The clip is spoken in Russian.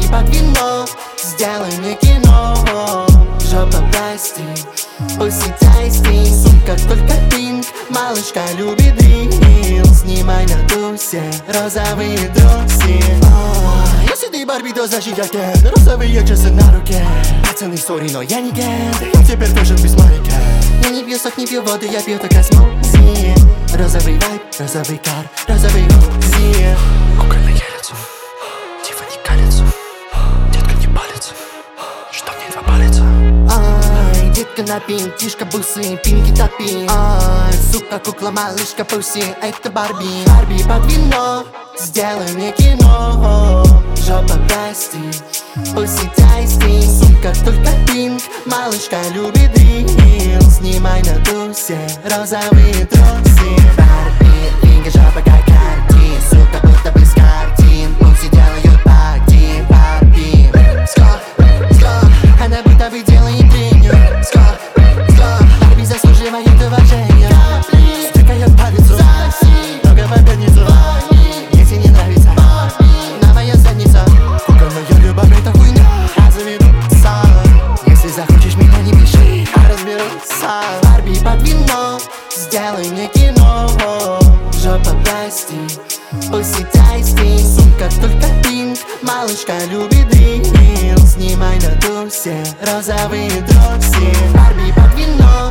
под вино, сделай мне кино. Жопа прости, пусть тайстинг, сумка только пинк, малышка любит дрил. Снимай на тусе розовые трусы. Если ты Барби, то значит я Кен. Розовые часы на руке. Пацаны, сори, но я не Кен. Я теперь тоже без майки. Я не пью сок, не пью воду, я пью только смузи. Розовый вайб, розовый кар, розовый узи. Кукольный ярицу, Тиффани калицу, детка не палится, что мне два палица. Ай, детка на пинк, тишка бусы, пинки топи. Ай, сука, кукла, малышка, пуси, это Барби. Барби под вино, сделай мне кино. Жопа прости, пуси тайстинг, сумка только пинк, малышка любит дрил. Снимай на тусе розовые трусы. Барби, пинка, жопа как картин, сука, будто бы с картин, пуси делают парти. Барби, она будто бы делает тренер. Барби заслуживает уважения. Стыкает палицу, много в пятницу. Если не нравится, на моя задница. Кукольная любовь, это хуйня, я заведу сам. Если захочешь меня, не пиши, я разберусь. Барби под вино, сделай мне кино. Жопа прости, пусть тайстинг, сумка только пинк, малышка любит дрил. Снимай на тусе розовые трусы. Барби под вино,